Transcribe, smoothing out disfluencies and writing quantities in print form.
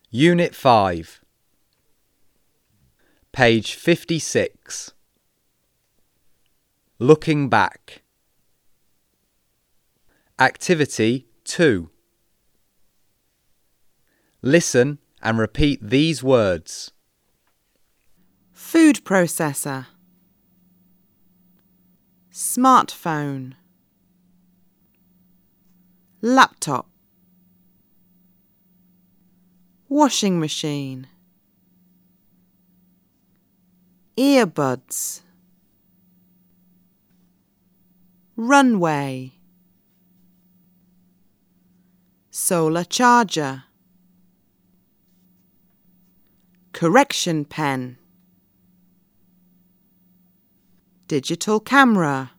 Unit 5, page 56. Looking back. Activity 2. Listen and repeat these words. Food processor, smartphone, laptop, washing machine, earbuds, runway, solar charger, correction pen, digital camera,